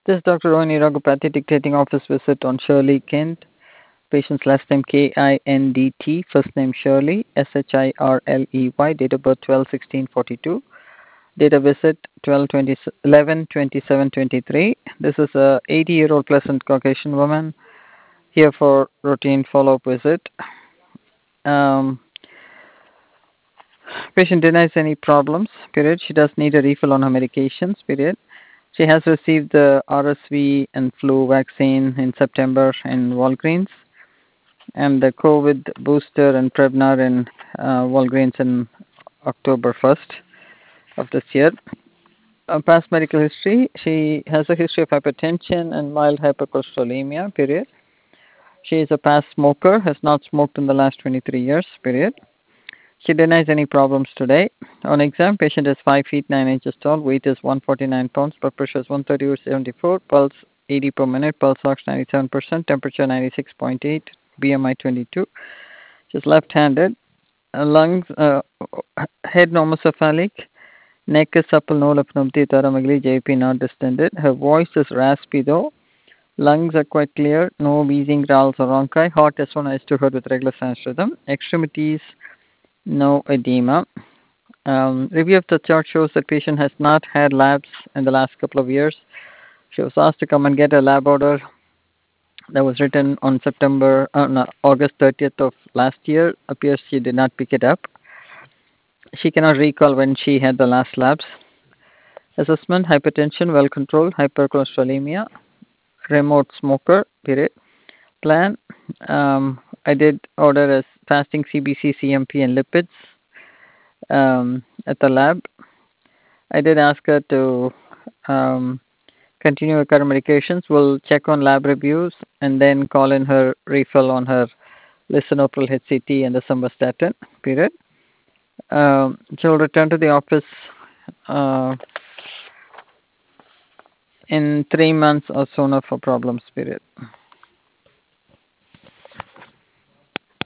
This is Dr. Rohini Raghupathy dictating office visit on Shirley Kent. Patient's last name Kindt, first name Shirley, Shirley, date of birth 12/16/42, date of visit 12/11/27/23. This is a 80-year-old pleasant Caucasian woman here for routine follow-up visit. Um, Patient denies any problems, period. She does need a refill on her medications, period. She has received the RSV and flu vaccine in September in Walgreens and the COVID booster and Prevnar in Walgreens in October 1st of this year. Past medical history, she has a history of hypertension and mild hypercholesterolemia, period. She is a past smoker, has not smoked in the last 23 years, period. She denies any problems today. On exam, patient is 5 feet 9 inches tall, weight is 149 pounds, blood pressure is 130/74, pulse 80 per minute, pulse ox 97%, temperature 96.8, BMI 22. She's left-handed. Lungs, head normocephalic, neck is supple, no lymphnopathy, thoramegaly, JP not distended. Her voice is raspy though. Lungs are quite clear, no wheezing, growls or rhonchi. Heart S1 is to heard with regular sinus rhythm. Extremities, no edema. Review of the chart shows that patient has not had labs in the last couple of years. She was asked to come and get a lab order that was written on August 30th of last year. Appears she did not pick it up. She cannot recall when she had the last labs. Assessment: hypertension, well controlled, hypercholesterolemia, remote smoker, period. Plan: I did order as fasting CBC, CMP, and lipids at the lab. I did ask her to continue her current medications. We'll check on lab reviews and then call in her refill on her lisinopril HCT and the simvastatin, period. She'll return to the office in 3 months or sooner for problems, period.